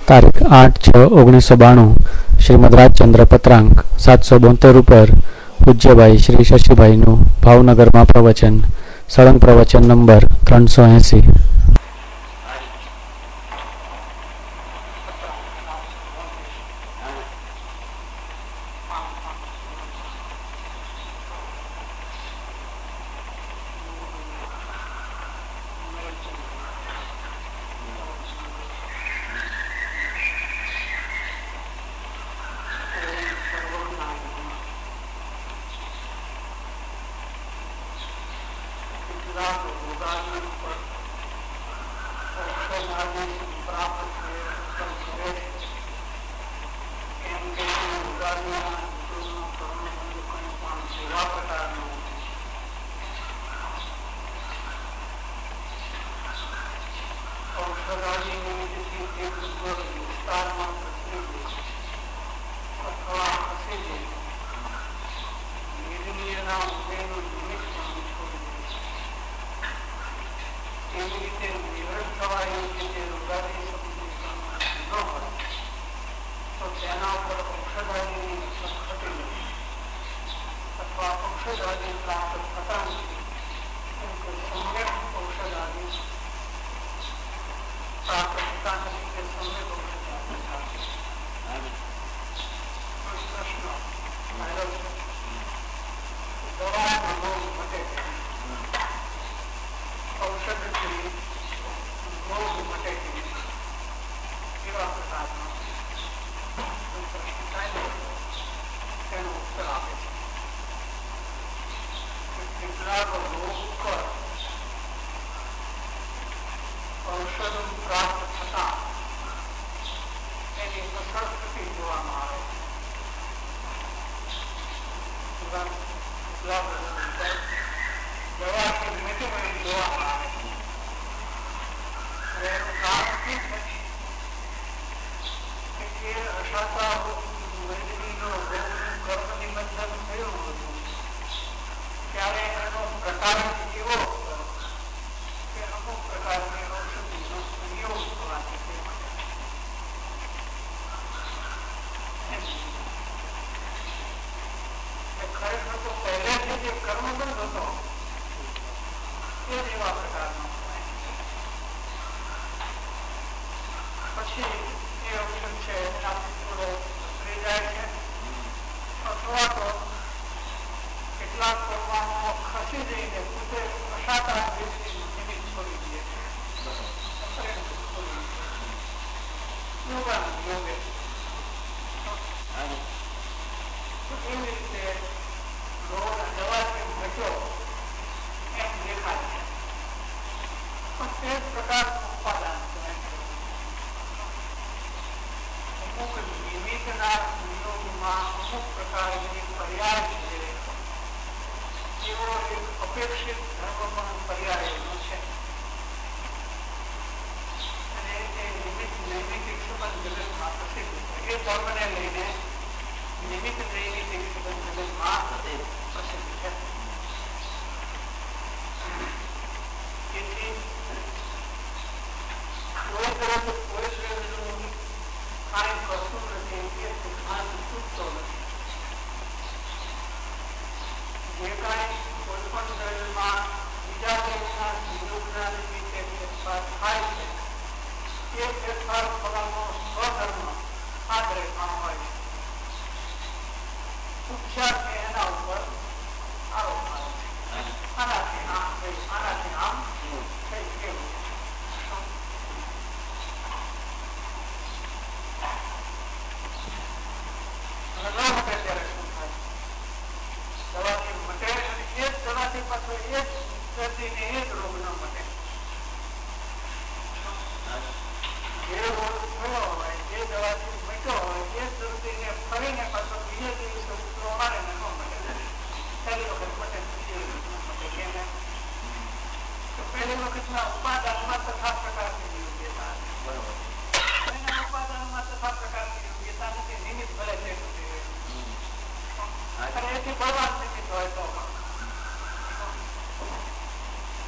તારીખ 8/6/1992 શ્રીમદ રાજચંદ્ર પત્રાંક 772 ઉપર પૂજ્યભાઈ શ્રી શશીભાઈનું ભાવનગરમાં પ્રવચન, સળંગ પ્રવચન નંબર 380.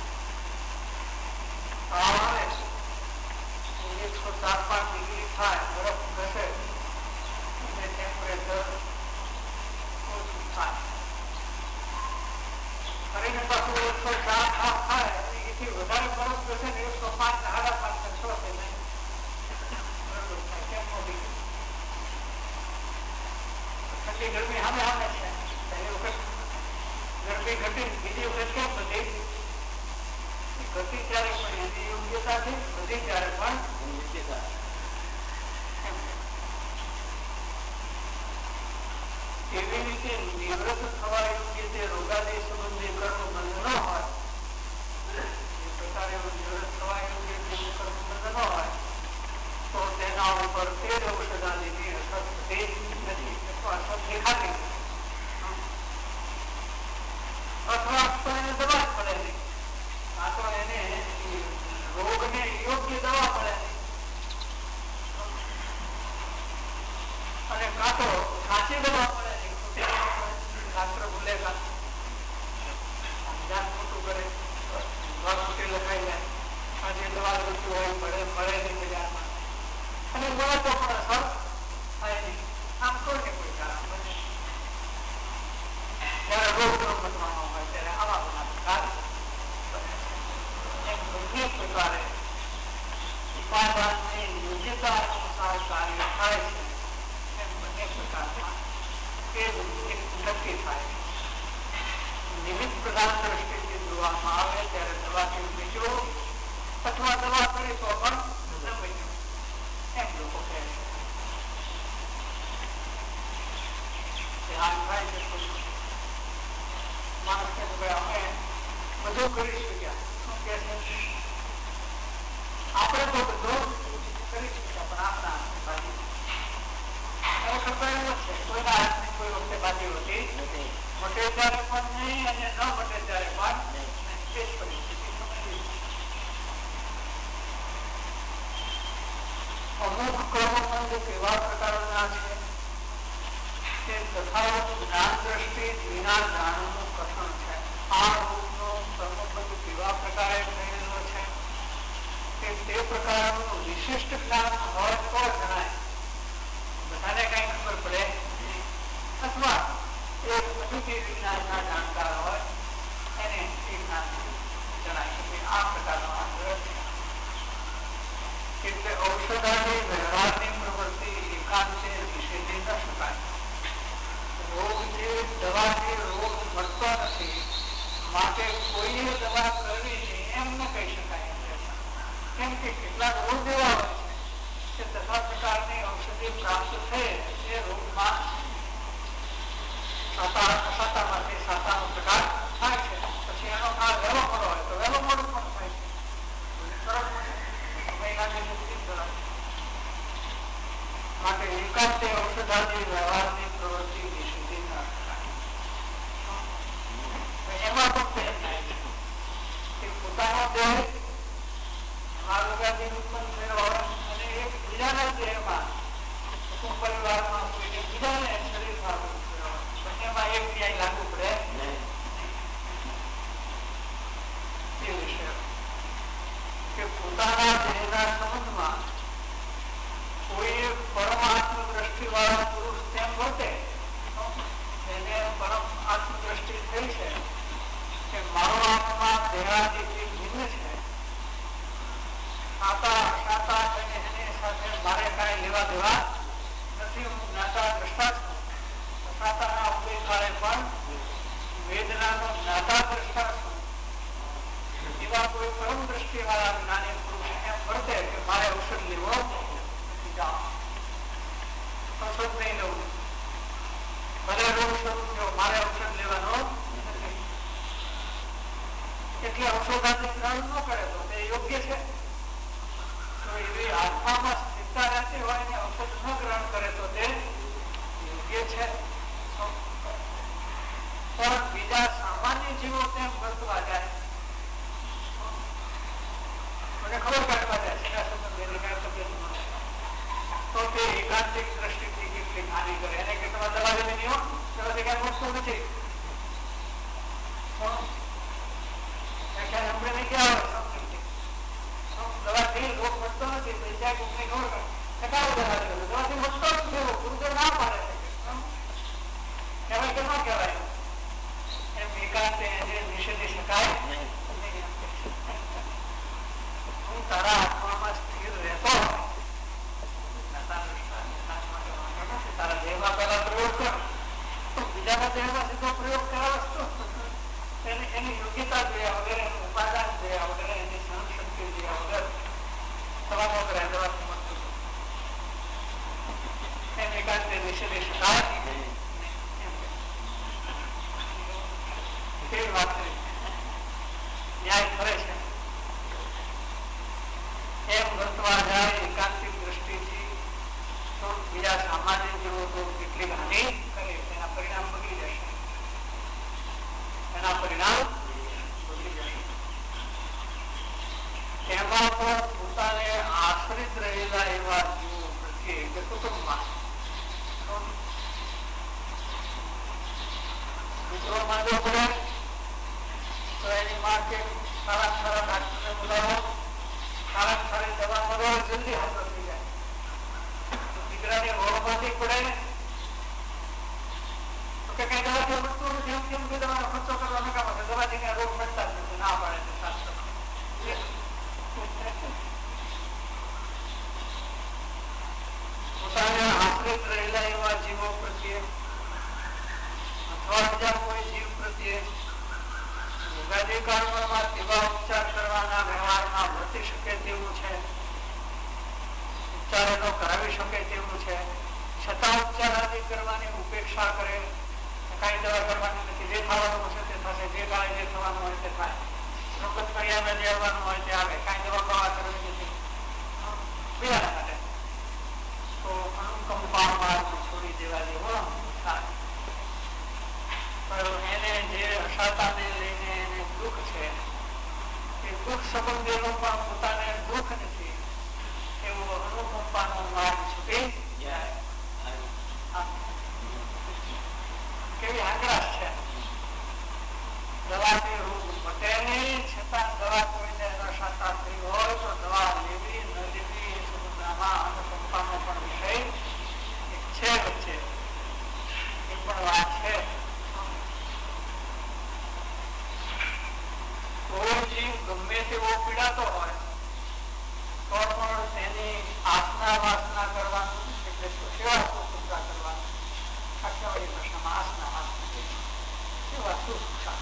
થાય એટલી ગરમી સામે સામે છે. પહેલી વખત ગરમી ઘટી, બીજી વખત કેમ બધી ઘટી ત્યારે પણ એની યોગ્યતાથી, બધી ત્યારે પણ એવી રીતે નિવૃત્ત થવા યોગ્ય તે રોગાદી સંબંધી કર્મ બંધ ન હોય, એ પ્રકારે નિવૃત્ત થવા યોગ્ય તેવું કર્મ બંધ ન હોય તો તેના ઉપર તે જ ઔષધાદિની અસર થતી નથી, અથવા અસર દેખાતી અથવા તો એને દવા જ પડે નહીં, આ તો એને રોગને યોગ્ય દવા પડે નહીં, અને કાં તો સાચી દવા પડે નહીં, શાસ્ત્ર ભૂલેગા ધ્યાન ખોટું કરે, ખોટી લખાઈ જાય, આ જે દવા જોઈતું હોય મળે નહીં બજારમાં, અને મળે તો પણ અસર થાય નહીં. આમ કોઈને કોઈ કારણ બને જયારે રોગ બનવાનો હોય ત્યારે આવા બધા પ્રકાર બને છે. એમ બંને પ્રકારે ઉપાદાનની યોગ્યતા અનુસાર કાર્ય થાય છે. એમ બંને પ્રકારમાં નક્કી થાય. નિમિત્ત પ્રધાન દ્રષ્ટિથી જોવામાં આવે ત્યારે દવાથી બીજો અથવા દવા કરી તો પણ ન બન્યું, એમ લોકો કહે છે. માણસ કે અમે બધું કરી શક્યા, શું કે છે આપણે તો બધું કરી શક્યા પણ આપણા બાજુ ખબર એમ છે, કોઈના હાથની કોઈ વખતે બાજી હોતી નથી, મટે ત્યારે પણ નહીં અને ન મટે ત્યારે પણ તે જ પરિસ્થિતિ સમજી. અમુક કર્મબંધ કેવા પ્રકારના છે તે તથાવત જ્ઞાન દ્રષ્ટિ વિના જાણવાનું કઠણ છે. આ રોગનો કર્મબંધ કેવા પ્રકારે થયેલો છે તે પ્રકારનું વિશિષ્ટ જ્ઞાન હોય તો જણાય, બધાને કઈ ખબર પડે, અથવા એક અતિથિ વિજ્ઞાનના જાણકાર હોય એને એ જ્ઞાન જણાય કે આ પ્રકારનો આગ્રહ છે. એટલે ઔષધાની વ્યવહારની પ્રવૃત્તિ એકાંતે નિષેધી ન શકાય. રોગથી દવાથી રોગ મળતો નથી, માટે કોઈએ દવા કરવી નહીં એમ ન કહી શકાય. કેમ કે કેટલાક રોગ એવા હોય છે કે તથા પ્રકારની ઔષધિ પ્રાપ્ત થઈ એ રોગમાં સાતામાંથી સાતાનો પ્રકાર થાય છે, પછી એનો કાળ વહેલો મોડો હોય તો વહેલો મોડો પણ થાય છે. માટે એકાંતે ઔષધાદી વ્યવહારની પ્રવૃત્તિ નિષેધી ન શકાય. એમાં પણ તે થાય છે કે પોતાનો દેહ રોગાદી ઉત્પન્ન થયો હોય અને એક બીજાના દેહમાં કુટુંબ પરિવારમાં કોઈને બીજાને શરીરમાં બંનેમાં એક ક્યાંય લાગુ પડે એ વિષય કે પોતાના દેહના સંબંધમાં કોઈ પરમ આત્મદ્રષ્ટિ વાળો પુરુષ તેમ વર્તે, એને પરમ આત્મદ્રષ્ટિ થઈ છે કે મારો આત્મા દેહાદિથી ભિન્ન છે, સાતા એની સાથે મારે કાંઈ લેવા દેવા નથી, હું જ્ઞાતા દ્રષ્ટા છું. સાતાના ઉદય કાળે પણ વેદનાનો જ્ઞાતા દ્રષ્ટા છું. એવા કોઈ પરમ દ્રષ્ટિ વાળા જ્ઞાની પુરુષ એમ વર્તે કે મારે ઔષધ લેવો નથી, જાઓ ઔષધ નહીં લેવું, ભલે રોગ શરૂ થયો મારે ઔષધ લેવાનો નથી. એટલે ઔષધાથી ગ્રહણ ન કરે તો તે યોગ્ય છે. એવી આત્મામાં સ્થિરતા રહેતી હોય ને ઔષધ ન ગ્રહણ કરે તો તે યોગ્ય છે. પણ બીજા સામાન્ય જીવો તેમ વર્તવા જાય, મને ખબર કાઢવા જાય તો તે એકાંતિક દ્રષ્ટિથી કેટલીક હાનિ કરે, એને કે તમે દવા લેવી નહીં હો, દવાથી કઈ વસ્તુ નથી. આપણે નહીં ક્યાં દવાથી રોગ વધતો નથી, દવાથી વધતો નથી, ગુરુદેવ ના પાડે કહેવાય કે ન કહેવાય, એમ એકાંતે નિષેધી શકાય. હું તારા આત્મામાં સ્થિર રહેતો હોય તારા દેહમાં પહેલા પ્રયોગ કર, દેહમાં સીધો પ્રયોગ કરાવતો એની યોગ્યતા જોયા વગર, એનું ઉપાદાન જોયા વગર, એની સહનશક્તિ જોયા વગર દવા ન કરાય. દવાથી મળતું એમ એકાંત નિષેધી શકાય કેવી વાત કરી, ન્યાય કરે છે. એમ વર્તવા જાય એકાંતિક દ્રષ્ટિથી તો બીજા સામાન્ય જીવો તો કેટલી હાનિ કરે, એના પરિણામ બગડી જશે. એના પરિણામ બગડી જશે. એમાં પણ પોતાને આશ્રિત રહેલા એવા જીવો પ્રત્યે કે કુટુંબમાં મિત્રો માંગવો પડે તો એની માં કે સારા સારા ડાક્ટરને બોલાવો, સારા સારી દવા મળો, જલ્દી હાજર થઈ જાય. દીકરાની ઓળખમાંથી પડે તો કે કઈ દવાથી મળતું નથી, એમ કેમ કે દવાનો ખર્ચો કરવા નકામો છે, દવાથી રોગ મળતા જ નથી, ના પાડે છે શાસ્ત્ર. પોતાને આશ્રિત રહેલા એવા જીવો પ્રત્યે અથવા બીજા કોઈ જીવ પ્રત્યે યોગાદી કારણમાં તેવા ઉપચાર કરવાના વ્યવહારમાં વર્તી શકે તેવું છે, ઉપચારો કરાવી શકે તેવું છે, છતાં ઉપચાર આદિ કરવાની ઉપેક્ષા કરે, કઈ દવા કરવાની નથી, જે થવાનું હશે તે થશે, જે કાળે જે થવાનું હોય તે થાય, રોગત કર્યા જે આવવાનું હોય તે આવે, કઈ દવા પ્રવાહ કરવી નથી બીજાના માટે, તો અનુકંપા માર્ગ છોડી દેવા જેવો થાય. એને જે અશાતાને લઈને એને દુઃખ છે, એ દુઃખ સંબંધીનો પણ પોતાને દુઃખ નથી એવો અનુકંપાનો માર્ગ છૂટી જાય. કેવી આગ્રહ છે. દવાથી રોગ મટે નહીં, છતાં દવા કોઈને અશાતા થઈ હોય તો દવા લેવી ન લેવી એ સમુદ્રમાં અનુકંપાનો પણ વિષય છે વચ્ચે, એ પણ વાત છે. કોઈ જીવ ગમે તેવો પીડાતો હોય તો પણ તેની આસના વાસના કરવાનું, એટલે સેવા શુશ્રૂષા કરવાનું, કાઠિયાવાડી ભાષામાં આસના વાસના સેવા શુશ્રૂષા.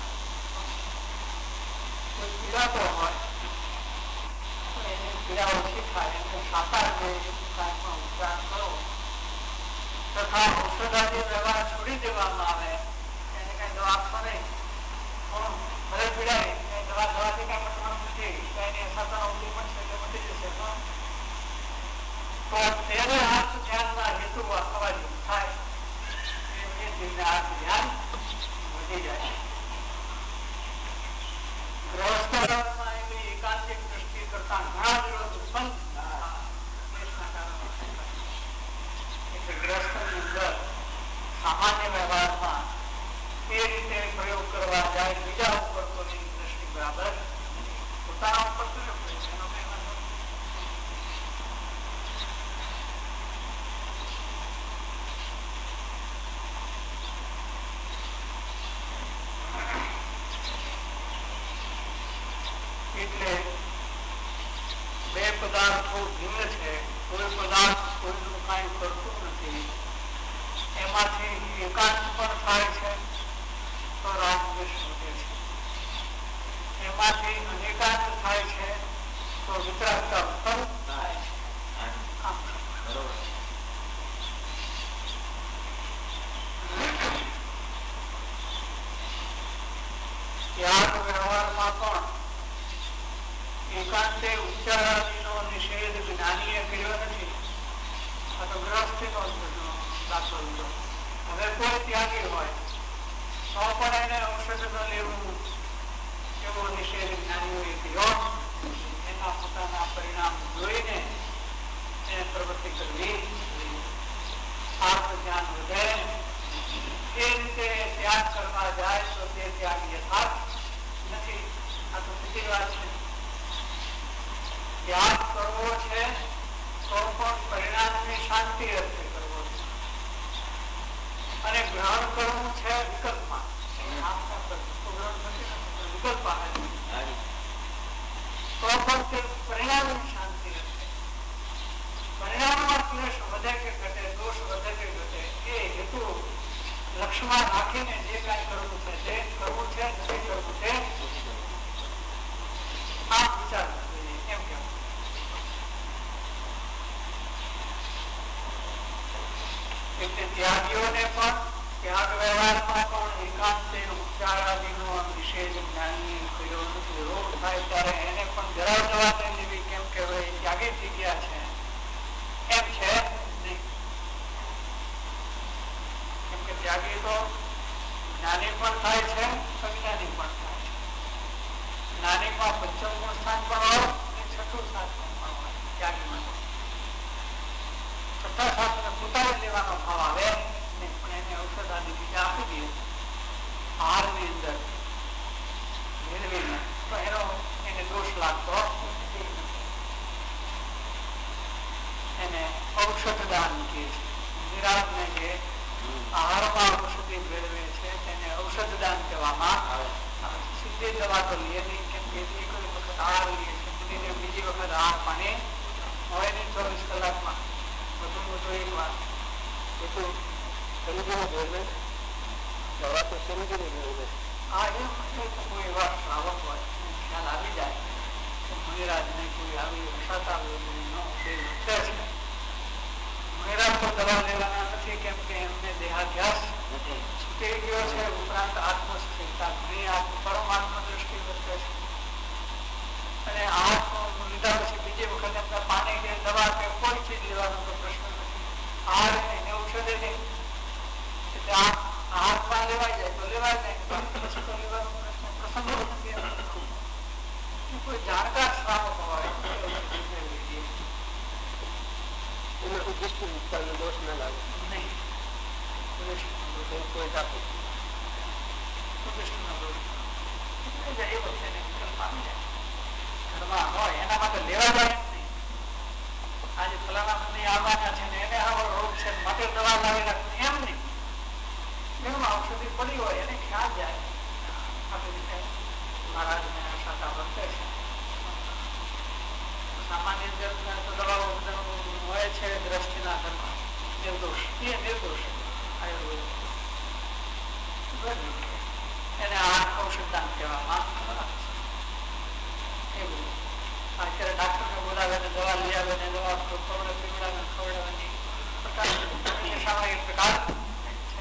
કોઈ પીડાતો હોય તો એની પીડા ઓછી થાય, એને સાકાર જાય એવું કાંઈ પણ ઉપચાર કરો તથા ઔષધાદી વ્યવહાર છોડી દેવામાં આવે, એને કઈ દવા આપશો નહીં, પણ ભલે પીડાય દવા દવાથી કઈ મટવાનું નથી, એની અસાતાનો ઉલ્લી મળશે એટલે મટી જશે, તો તેને હાથ ધ્યાનના હેતુ થવા જેવું થાય, એ જીવને હાથ ધ્યાન વધી જાય. ગ્રહસ્થમાં એવી એકાંતિક દ્રષ્ટિ કરતા ઘણા વિરોધ ઉત્પન્ન દેશના કારણે, એટલે ગ્રહસ્થની અંદર સામાન્ય વ્યવહારમાં એ રીતે પ્રયોગ કરવા જાય, બીજા ઉપર તો એની દ્રષ્ટિ બરાબર પોતાના ઉપર તો એનો કઈ વાંધો. એટલે બે પદાર્થો ભિન્ન છે, કોઈ પદાર્થ કોઈનું કઈ કરતું નથી, એમાંથી એકાંત પણ થાય છે તો રાગદ્વેષ વધે છે, એમાંથી અનેકાંત થાય છે તો વિતરાગતા ઉત્પન્ન થાય છે. ત્યાગ વ્યવહારમાં પણ એકાંતે ઉપચારાદિનો નિષેધ જ્ઞાનીએ કર્યો નથી. આ તો ગ્રહસ્થિનો દાખલો લીધો. હવે કોઈ ત્યાગી હોય તો પણ એને ઔષધ ન લેવું એવો નિષેધ જ્ઞાનીઓએ કર્યો. એના પોતાના પરિણામ જોઈને એને પ્રવૃત્તિ કરવી, આત્મ જ્ઞાન વધે, એ રીતે ત્યાગ કરવા જાય તો તે ત્યાગ યથાર્થ નથી. આ તો સીધી વાત છે. ત્યાગ કરવો છે તો પણ પરિણામની શાંતિ અર્થે કરવો છે, અને ગ્રહણ કરવું છે વિકલ્પમાં, વિકલ્પ આવે તો પણ તે પરિણામની શાંતિ અર્થે. પરિણામમાં ક્લેશ વધે કે ઘટે, દોષ વધે કે ઘટે, એ હેતુ લક્ષ્યમાં રાખીને જે એટલે ત્યાગીઓને પણ ત્યાગ વ્યવહારમાં પણ એકાંતે ઉપચાર આદિનો વિશેષ જ્ઞાની કર્યો નથી. રોગ થાય ત્યારે એને પણ જરા જવા લેવી, કેમ કે હવે ત્યાગી થઈ ગયા છે એમ છે નહીં. કેમ કે ત્યાગી તો જ્ઞાની પણ થાય છે, અજ્ઞાની પણ થાય છે. જ્ઞાનીમાં પંચમ ગુણ સ્થાન પણ હોય અને છઠ્ઠું સ્થાન પણ હોય. ત્યાગીમાં છઠ્ઠા શાસ્ત્ર પોતાને લેવાનો ભાવ આવે નહીં, પણ એને ઔષધ આદિ બીજા આપી દઈએ આહારની અંદર મેળવીને, તો એનો એને દોષ લાગતો નથી. એને ઔષધ દાન કહે છે. નિરાશને જે આહારમાં ઔષધિ મેળવે છે તેને ઔષધ દાન કહેવામાં આવે. સીધી દવા તો લે નહીં, કેમ કે એક વખત આહાર લે છે, બીજી વખત આહાર પાણી હોય નહીં 24 કલાકમાં. વધુ એક વાર બધું સમજીને મેળવે દવા તો સમજીને મેળવે. આ એમ કોઈ એવા શ્રાવક હોય ખ્યાલ આવી જાય કે મુનિરાજને કોઈ આવી રસાતા મુનિરાજ તો દવા લેવાના નથી, કેમ કે એમને દેહાધ્યાસ છૂટી ગયો છે. ઉપરાંત આત્મસ્થિરતા ઘણી પરમાત્મા દ્રષ્ટિ વર્તે છે. અને આત્મ લીધા પછી બીજી વખત એમને પાણી કે દવા કે કોઈ ચીજ લેવાનો કોઈ પ્રશ્ન નથી. આહાર એને ઔષધે નહીં, એટલે આહારમાં લેવાઈ જાય તો લેવાય જાય, પછી તો લેવાનો પ્રસંગ નથી. કોઈ જાણકાર શ્રાવક હોય દોષ ના લાગે નહીં. કોઈ જાતો ઘરમાં હોય એના માટે લેવા જાય નહીં. આજે ફલાણા મને આવવાના છે ને એને આવો રોગ છે માટે દવા લાવી રાખવી એમ નહીં. ઘરમાં ઔષધિ પડી હોય એને ખ્યાલ જાય આપણી રીતે મહારાજને સાતા વર્તે છે. સામાન્ય દવાઓ હોય છે દ્રષ્ટિના ઘરમાં નિર્દોષ, એ નિર્દોષ આયુર્વેદ એને આ ઔષધદાન કહેવામાં આવે છે. એવું અત્યારે ડાક્ટરને બોલાવે ને દવા લઈ આવે ને દવા પીવડાવે ખવડાવવાની સામાયિક પ્રકાર છે.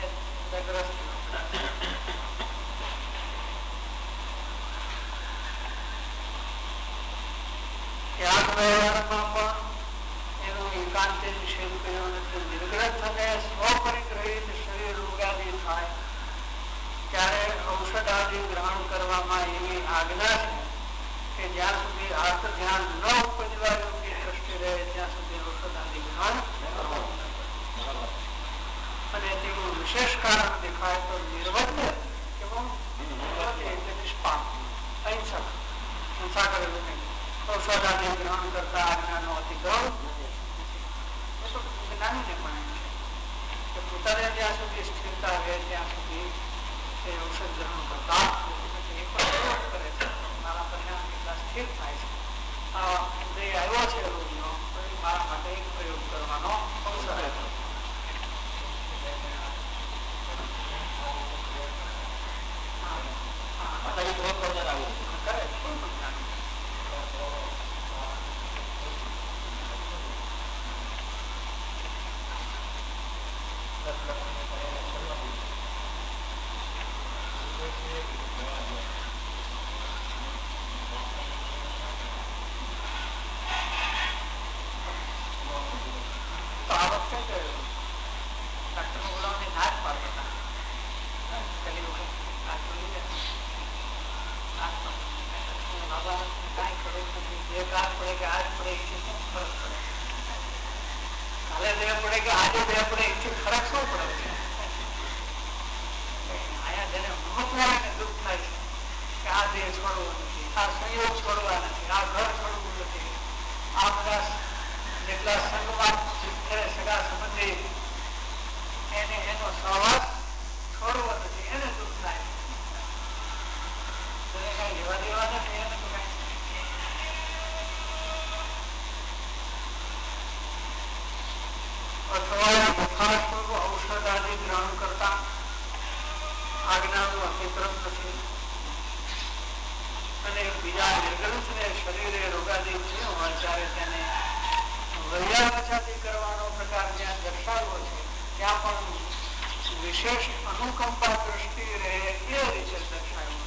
ત્યાગ વ્યવહારમાં પણ એનો એકાંતે નિષેધ કર્યો નથી. નિર્ગ્રહ અને સ્વપરિગ્રહિત શરીર રોગાદી થાય ત્યારે ઔષધ આદિ ગ્રહણ કરવામાં એવી આજ્ઞા છે કે જ્યાં સુધી આર્ત ધ્યાન ન ઉપજવા યોગ્ય દ્રષ્ટિ રહે ત્યાં સુધી ઔષધ આદિ ગ્રહણ અને તેનું વિશેષ કારણ દેખાય તો નિર્વજ્ય એવું એટલે નિષ્પાપ અહિંસક હિંસા કરેલું નહીં. ઔષધ આદિ ગ્રહણ કરતા આજ્ઞાનો અતિક્રમ જ્ઞાનીને પણ કે પોતાને જ્યાં સુધી સ્થિરતા રહે ત્યાં સુધી એ ઔષધ ગ્રહણ કરતા એ પણ પ્રયોગ કરે છે. મારા પરિણામ કેટલા સ્થિર થાય છે. આ ઉદય આવ્યો છે રોગનો, મારા માટે એક પ્રયોગ કરવાનો અવસર હતો. કરવાનો પ્રકાર જ્યાં દર્શાવ્યો છે ત્યાં પણ વિશેષ અનુકંપા દ્રષ્ટિ રહે એ રીતે દર્શાવ્યું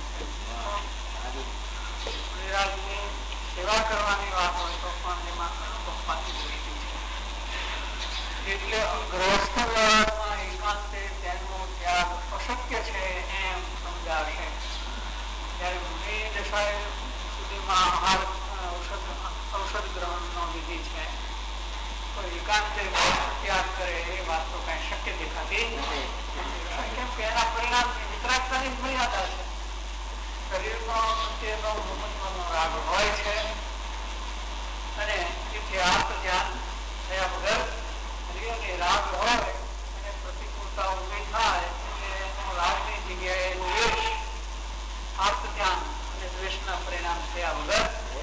છે. વિરાગની સેવા કરવાની વાત હોય તો પણ એમાં અનુકંપાની દ્રષ્ટિ છે. એટલે ગૃહસ્થ વ્યવહારમાં એકાંતે તેનો ત્યાગ અશક્ય છે એમ સમજાશે. ત્યારે મુનિ દશાએ સુધીમાં આહાર ઔષધ ગ્રહણનો વિધિ છે, તો એકાંતે ત્યાગ કરે એ વાત તો કઈ શક્ય દેખાતી નથી. કેમ કે એના પરિણામ વિતરાગતાની મર્યાદા છે. શરીરનો પ્રત્યેનો મહત્વનો રાગ હોય છે અને તેથી આત્મ ધ્યાન થયા વગર શરીરની રાગ હોય અને પ્રતિકૂળતા ઉભી થાય એટલે એનો રાગની જગ્યાએ દ્વેષ, આત્મ ધ્યાન અને દ્વેષના પરિણામ થયા વગર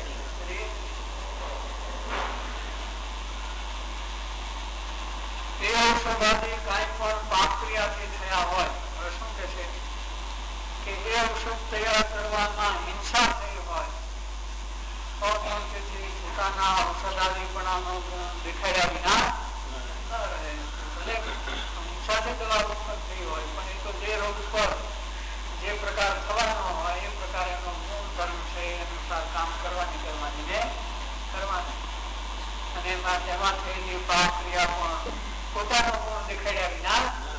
તે ઔષધાથી કાંઈ પણ પાક ક્રિયાથી થયા હોય. હવે શું કે છે કે એ ઔષધ તૈયાર કરવામાં હિંસા થઈ હોય તો પણ તેથી પોતાના ઔષધાદીપણાનો દેખાડ્યા વિના ન રહે. ભલે હિંસાથી દવા ઉત્પન્ન થઈ હોય પણ એ તો જે રોગ પર જે પ્રકાર થવાનો હોય એ પ્રકાર એનો મૂળ ધર્મ છે એ અનુસાર કામ કરવાની કરવાની અને એમાં થયેલી પાક ક્રિયા પણ પોતાનો ગુણ દેખાડ્યા વિના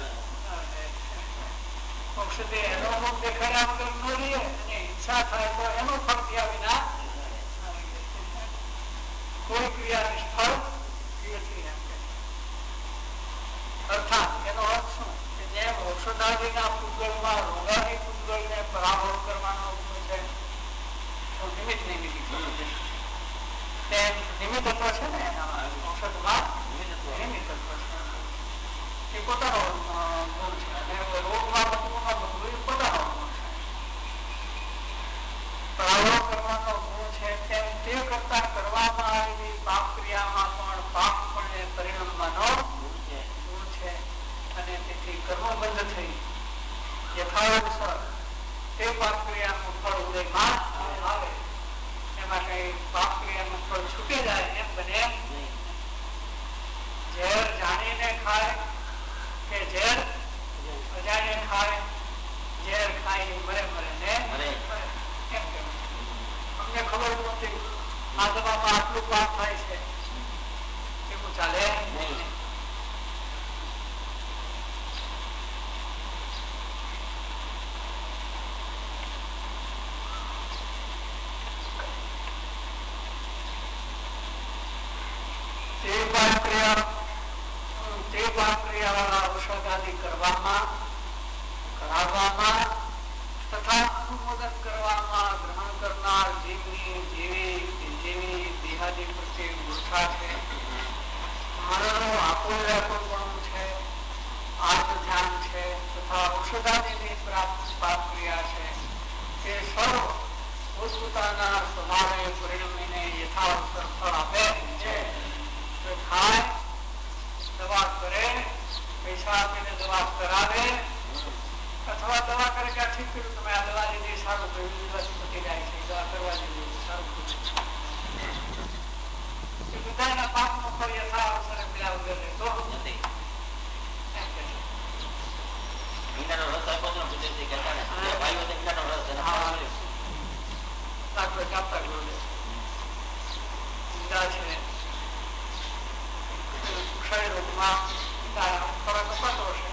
ઔષધિ એનો ગુણ દેખાડ્યા વગર ન રહીએ અને હિંસા થાય તો એનું ફળ થયા વિના કોઈ ક્રિયા નિષ્ફળ નથી. અર્થાત એનો અર્થ શું કે જેમ ઔષધાદિના પૂતગલમાં રોગાદી પૂતગલને પરાભવ કરવાનો ગુણ છે તો નિમિત્ત તેમ નિમિત્તત્વ છે ને એનામાં ઔષધમાં નિમિત્તત્વ છે એ પોતાનો ગુણ છે અને રોગમાં બધું એ પોતાનો ગુણ છે. પરાભવ કરવાનો ગુણ છે તેમ તે કરતા કરવામાં આવેલી પાપ ક્રિયામાં પણ પાપ પણ પરિણમવાનો ગુણ છે અને તેથી કર્મબંધ થઈ યથાવત તે પાપ ક્રિયાનું ફળ ઉદયમાં આવે. એમાં કઈ પાપ ક્રિયાનું ફળ છૂટી જાય એમ બને. ઝેર જાણીને ખાય કે ઝેર અજાણે ખાય, ઝેર ખાઈ મરે ને એમ કેવું. અમને ખબર નથી આ દવામાં આટલું પાપ થાય છે એવું ચાલે નહીં. તે પાપ ક્રિયાવાળા ઔષધાદિ કરાવવામાં તથા અનુમોદન કરવામાં ગ્રહણ કરનાર જેવી દેહાદી પ્રત્યે મૂર્ખા છે, મનનો આકુલપણું છે, આત્મ ધ્યાન છે તથા ઔષધાદિની પ્રાપ્ત પાપ ક્રિયા છે તે સર્વ પોતપોતાના સ્વભાવે પરિણમીને યથાવસર ફળ આપે છે. ખાય, દવા કરે, પૈસા આપીને દવા કરાવે અથવા દવા કરે કે ઠીક કર્યું તમે આ દવા લીધી સારું કર્યું, દિવસ પતી જાય છે, દવા કરવા જેવી સારું કર્યું. બધાના પાપનો ફળ યથાવસરે મળ્યા વગર રહેતો નથી. ક્ષય રોગમાં ખોરાક અપાતો હશે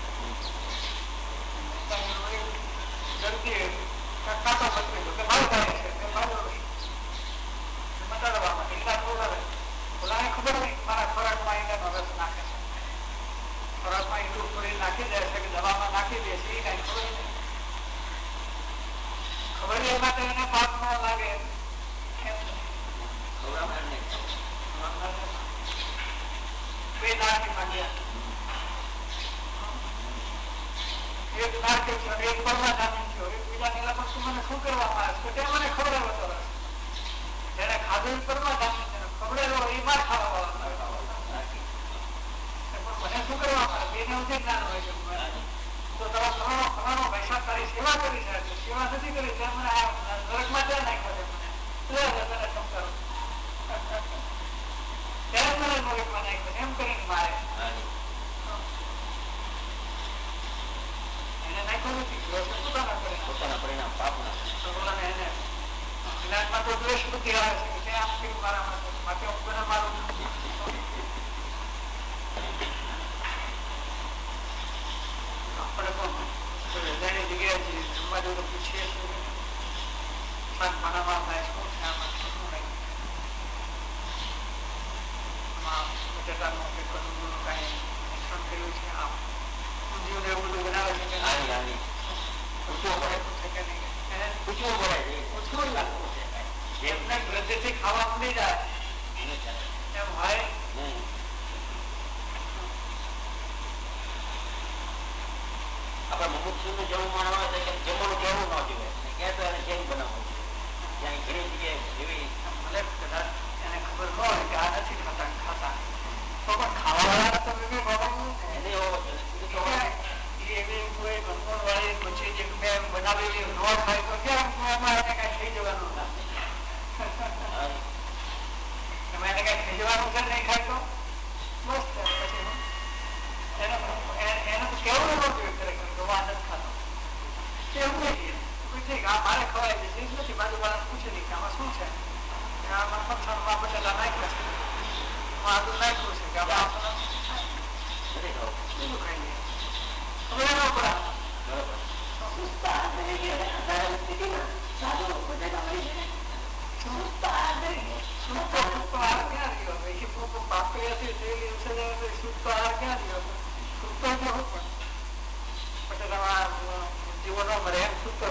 દર્દી ખાતો પતરી કે ભાવ થાય છે તે ફાયદો હશે મટાડવામાં ઈંડા ખવડાવે. ઓલાને ખબર નહીં મારા ખોરાકમાં ઈંડાનો રસ નાખે છે, ખોરાકમાં ઈંડું પૂરી નાખી દે છે કે દવામાં નાખી દે છે એ કઈ ખબર નહીં. ખબર એ માટે એને પાપ ન લાગે એમ બે નાખી માંગ્યા એક નાખે છે એક પરમાં જામીન થયો, એક બીજા નીલા પર મને શું કરવામાં આવે છે મને ખવડાવો તો રસ. જેને ખાધું પરમાં જામીન છે ખવડેલો એ માર ખાવા મને શું કરવામાં આવે બેને ઉદય જ્ઞાન હોય છે તો તમારો ફલાણો પૈસા તારી સેવા કરી છે, સેવા નથી કરી છે મને નરકમાં ત્યાં નાખ્યો છે મને તને સમજાવો ત્યારે મને નરકમાં નાખ્યો એમ કરીને મારે તો દ્વેષ બુદ્ધિ આવે છે કે આમ થયું મારા માટે હું કોને મારું. આપણે પણ હૃદયની જગ્યાએ જમવા જવું તો પૂછીએ છીએ મારામાં થાય શું છે આમાં શું નહીં. બટાટાનું કે કદુનું કઈ મિશ્રણ કર્યું છે આમ ઊંધિયું એવું બધું બનાવે છે કે એમને વૃદ્ધિથી ખાવા મળી જાય એમ હોય. આપડે મુમુક્ષુને જેવું માનવા છે કે જમવાનું કેવું ન જોઈએ ક્યાં તો એને કેમ બનાવવું ત્યાં ઘણી જગ્યાએ એવી ભલે કદાચ એને ખબર ન હોય કે આ નથી ખાતા તો પણ ખાવા તો એને એવી કોઈ ગંભોળ વાળી પછી જે મેં બનાવેલી ન ખાય તો કેમ એમાં એને કઈ થઈ જવાનું એમાં એને કઈ થઈ જવાનું છે નહીં ખાય તો બસ પછી એને તો કેવું ન જોઈએ ખરેખર નથી ખાતો કેવું નહીં ઠીક આ મારે ખવાય છે નથી બાજુ વાળા પૂછે નહીં કે આમાં શું છે આમાં ફરસાણમાં બટેલા નાખ્યા છે આદુ નાખ્યું છે કે આપણે બીજું ખાઈ લઈએ હવે એનો પડે જીવો ન મળે એમ સૂતો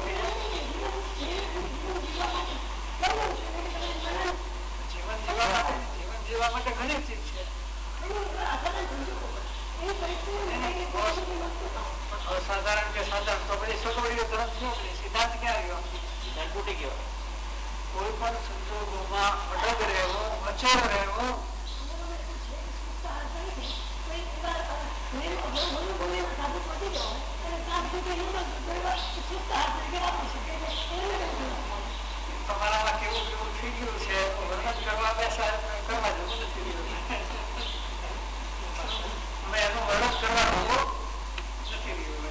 જીવન જીવવા માટે ઘણી ચીજ છે. અસાધારણ કે સાધારણ તો બધી સગવડીઓ તરફ સિદ્ધાંત ક્યાં રહ્યો તૂટી ગયો. કોઈ પણ સંજોગોમાં અડગ રહેવો અચળ રહેવો તમારામાં કેવું કેવું થઈ ગયું છે વર્ણન કરવા કરવા જેવું નથી રહ્યું. અમે એનું વર્ણન કરવા જેવું નથી રહ્યું.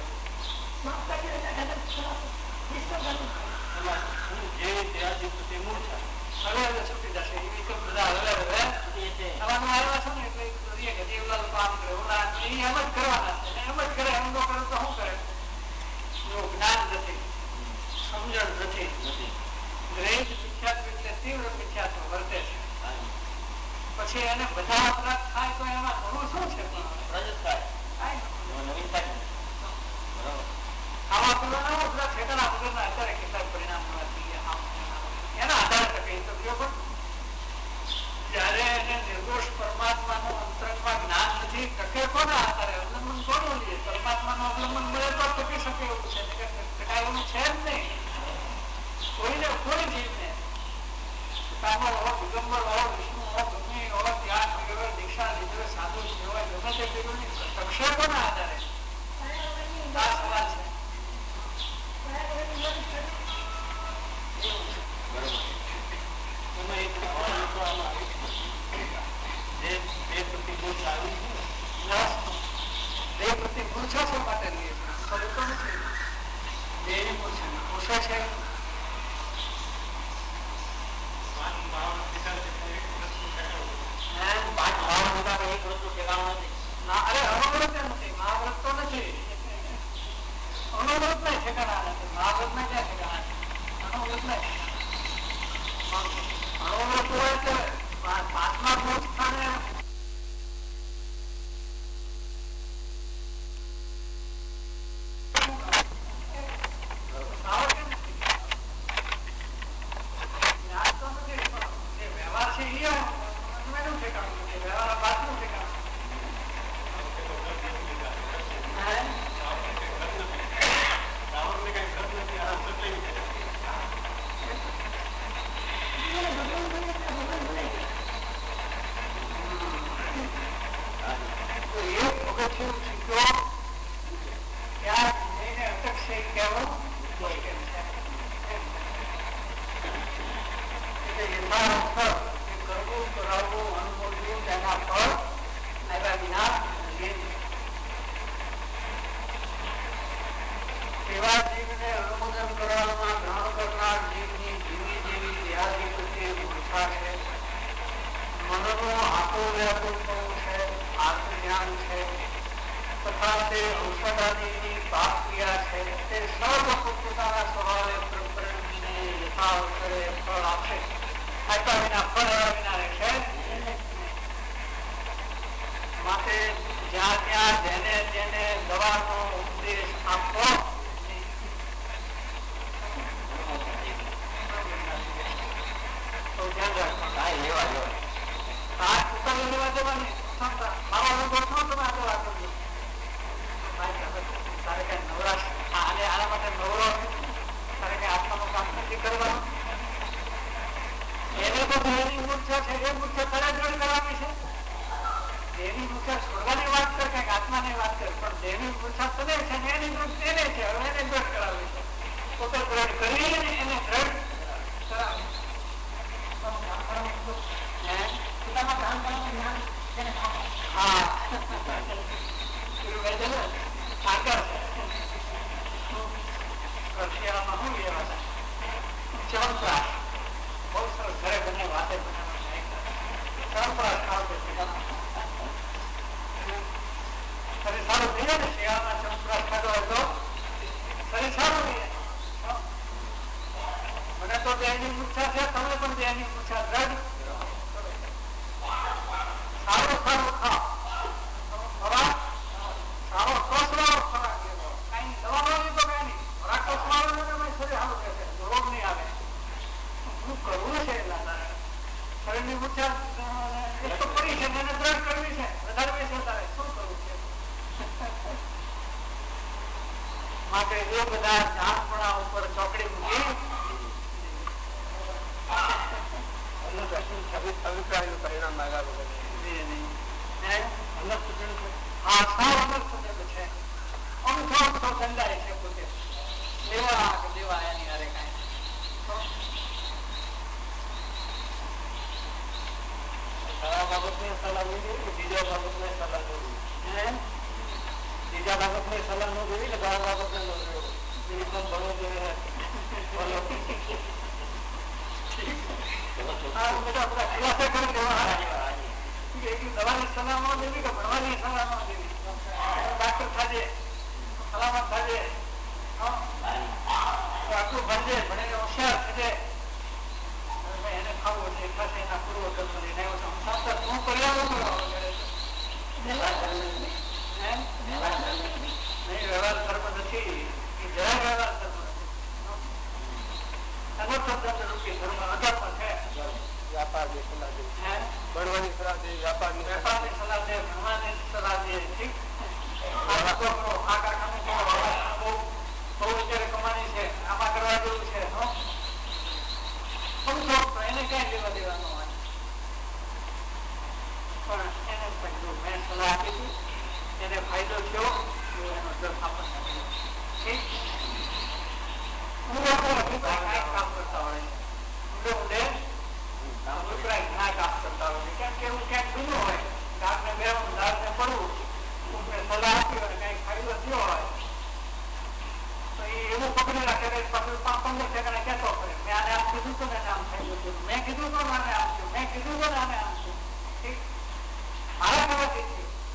હવે છૂટી જશે એવી તો બધા હવે થવાનું આવ્યા છે ને એટલે દેવલાલ કામ કરે ઓલા એમ જ કરવાના છે એમ જ કરે એમ ન કરે તો શું કરે. જ્ઞાન નથી સમજણ નથી ગ્રેજ વિખ્યાત એટલે તીવ્ર વિખ્યાત વર્તે છે. પછી એને બધા અપરાધ થાય તો એમાં ઘણું શું છે ખાવા પીવાના અપરાધ ઠેકાણા વગરના અત્યારે કેટલાક પરિણામ એના આધારે કહી તો પણ જયારે એને નિર્દોષ પરમાત્મા નું અંતરંગમાં જ્ઞાન નથી ટકે કોના આધારે અવલંબન કોનું લઈએ પરમાત્મા નું અવલંબન મળે તો ટકી શકે એવું છે ટકાયેલું છે જ નહીં. કોઈને કોઈ જીવને કામળ હો દિગંબર હો વિષ્ણુ હો ગમે હો ધ્યાન વગેરે દીક્ષા લીધે સાધુ હોય ગમે તે કર્યું ટકશે કોના આધારે આ સવાલ છે. પ્રતિકૂળ છે શું માટે લઈએ પોષે છે. અરે અનુવ્રત નથી મહાવ્રત તો નથી અનુવ્રત ના ઠેકાણા નથી મહાવ્રત ના ક્યાં ઠેકાણા છે અનુવ્રત ના અનુવ્રત હોય એટલે પાંચમા ભોજ સ્થાને વ્યવહાર છે એનું ઠેકાણું નથી વ્યવહાર બાદનું ઠેકાણું એવા જીવને અનુમોદન કરવામાં ગ્રહણ કરનાર જીવની જીવી જેવી દેહાદી માટે ઔષધાદિની પાપ ક્રિયા છે તે સર્વ પોતાના સ્વભાવે પરિણીને યથાવસરે ફળ આપશે. આપ્યા વિના ફળ આવ્યા વિના રહેશે. માટે જ્યાં ત્યાં જેને જેને દવાનો ઉપદેશ આપવો તો ધ્યાન રાખવાનું. આ ઉતારી લેવા દેવાની મારો અનુભવ છો તમે આગળ વાતો તારે કઈ નવરાશ અને આના માટે નવરો તારે કઈ આત્માનું કામ નથી કરવાનું. એને તો દેહની મૂર્છા છે એ મૂર્છા તારે દ્રઢ કરવાની છે. દેહની મૂર્છા છોડવાની વાત કર કઈક આત્માની વાત કર પણ દેહની મૂર્છા તને છે ને એની દૃઢ તેને છે. હવે એને દ્રઢ કરાવી છે પોતે દ્રઢ કરી એને દ્રઢ કરાવી. હા રશિયામાં શું લેવા ચવનપ્રાશ બહુ સરસ ઘરે બંને વાતે ચવનપ્રાશ ખાવ છે શરીર સારું થઈ જાય ને શિયાળામાં ચવનપ્રાશ ખાધો હોય તો શરીર સારું થઈ જાય. મને તો દેહની મૂર્છા છે તમે પણ દેહની મૂર્છા દ્રઢ સારો સારો ખાવ ખોરાક સારો કસવાળો ખોરાક લેવો. કઈ દવા ન લીધો કઈ નહીં ખોરાક કસવાળો ને શરીર સારું રહેશે રોગ નહીં આવે. શું કરવું છે શરીરની મૂર્છા એક તો પડી છે એને દ્રઢ કરવી છે વધારવી છે તારે શું કરવું છે. માટે એ બધા જાણપણા ઉપર ચોકડી મૂકી અભિપ્રાયનું પરિણામ લાગાવું હા સાવ અનર્થ છે. અમથો અમથો ચંદાય છે પોતે લેવા કે દેવા એની હારે કઈ સારા બાબતની સલાહ નહીં દેવી કે બીજા બાબતને સલાહ દેવી. બીજા બાબતને સલાહ ન દેવી ને બાર બાબતને ન દેવું એકદમ ભણવો જોઈએ. દવાની સલાહ ન દેવી કે ભણવાની સલાહ ન દેવી. ડાક્ટર થાજે સલામત થાજે આટલું ભણજે ભણીને હોશિયાર થજે એને ખાવું છે ખાશે એના પૂર્વ કર્મ લઈને આવ્યો છું હું કરી આવું નહીં વ્યવહાર ધર્મ નથી એ જરાય વ્યવહાર ધર્મ નથી. અનર્થ રૂપી ધર્મ અધર્મ છે. વ્યાપારની સલાહ દે ભણવાની સલાહ દે વેપારની સલાહ દે ભણવાની સલાહ દે. ઠીક આ કારખાનું બહુ અત્યારે કમાણી છે આમાં કરવા જેવું છે સમજો એને ક્યાં લેવા દેવાનો હોય પણ એને પણ મેં સલાહ આપી હતી એને ફાયદો થયો એનો દસ આપણને ઠીક અભિપ્રાય કામ કરતા હોય ઊંડે અભિપ્રાય ઘણા કામ કરતા હોય કેમ કે એવું ક્યાંક જૂનું હોય દાંતને બેવું દાંતને પડવું સલાહ આપી હોય કઈક ફાયદો થયો હોય તો એ એવું પકડી રાખે પાછું 15 સેકન્ડ કહેતો પડે મેં આને આમ કીધું તો મેં આમ ફાયદો થયો મેં કીધું તો આને આમ થયું મેં કીધું તો આને આમ થયું. ઠીક મારા કહેવાથી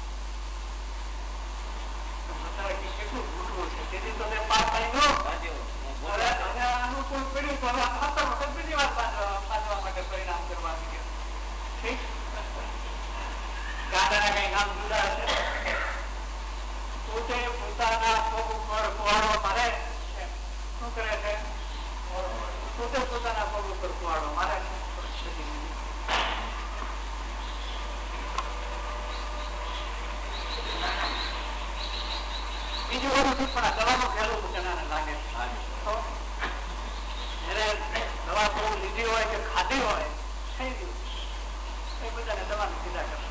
થયું કેટલું ઘૂંટવું છે તેથી તો મેં પાસ થઈ ગયો અનુકૂળ પડ્યું તો હવે બીજી વાર બાંધવા માટે પરિણામ કરવા માંગ્યો. ઠીક ગાંડાના કઈ નામ જુદા છે. પોતે પોતાના પગ ઉપર કુવાડો મારે છે. શું કરે છે પોતે પોતાના પગ ઉપર કુવાડો મારે છે. બીજું બધું પણ આ દવાનું ખેલું પોતાને લાગે એને દવા બહુ લીધી હોય કે ખાધી હોય થઈ ગયું એ બધાને દવાનું કીધા કરશે.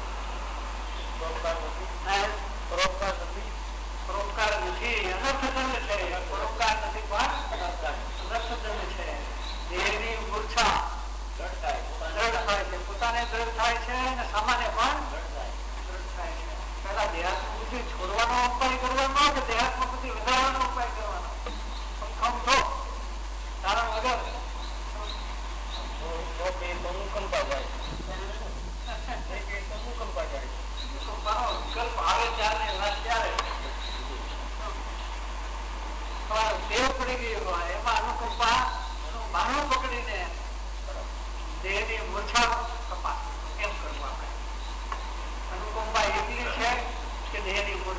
પરોપકાર નથી અનર્થ ધર્મ છે. પરોપકાર નથી પણ અનર્થ ધર્મ છે. દેહની મૂર્છા દ્રઢ થાય છે પોતાને દ્રઢ થાય છે અને સામાન્ય પણ દ્રઢ થાય છે. પેલા દેહાત્મક બુદ્ધિ છોડવાનો ઉપાય કરવાનો કે દેહાત્મક બુદ્ધિ વધારવાનો ઉપાય કરવાનો સમજો કારણ વગર વિકલ્પ આવે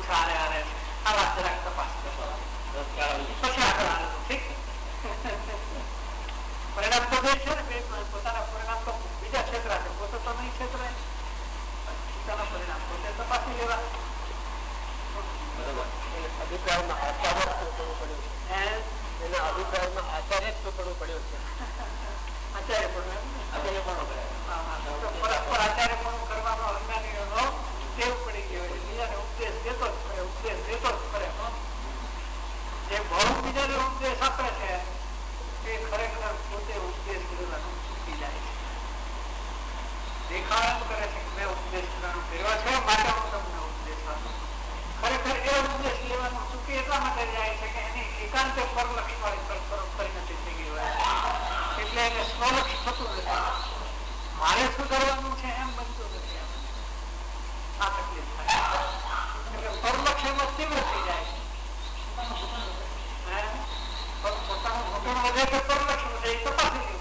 છે હારે હારે આ વાત જરાક તપાસ કરવો પછી આગળ આવે તો ઠીક. પરિણામ તો બે છે ને, પોતાના પરિણામ તો બીજા છેતરા છે, પોતે તો નહીં છેતરાય. પોતાના પરિણામ પોતે તપાસી લેવા. અભિપ્રાયમાં આચાર્ય કરવું પડ્યું છે, એના અભિપ્રાયમાં આચાર્ય જ કરવું પડ્યું છે. આચાર્ય પણ કરવાનો અજ્ઞાનીઓનો ટેવ પડી ગયો, બીજાને ઉપદેશ દેતો જ ફરે, ઉપદેશ દેતો જ ફરે. જે બહુ બીજાને ઉપદેશ આપે છે તે ખરેખર પોતે ઉપદેશ લેવાનું ચૂકી જાય છે. દેખાડ કરે છે કે મેં ઉપદેશ લેવાનું કર્યો છે માટે હું તમને ઉપદેશ આપું. ખરેખર એ ઉપદેશ લેવાનું ચૂકી એટલા માટે જાય છે કે એની એકાંતે પરલક્ષ વાળી પરિણતિ થઈ ગઈ હોય એટલે એને સ્વલક્ષ થતું નથી. મારે શું કરવાનું છે એમ બનતું નથી. આ તકલીફ થાય એટલે પરલક્ષ એમાં તીવ્ર થઈ જાય છે. પોતાનું ઘૂંટણ વધે કે પરલક્ષ વધે એ તપાસી લેવું.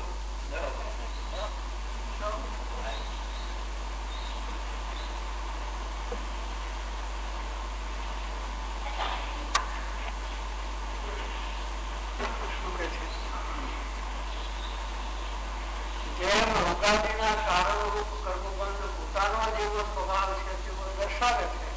જેમ રોગાદીના કારણરૂપ કર્મબંધ પોતાનો જેવો સ્વભાવ છે તેવો દર્શાવે છે,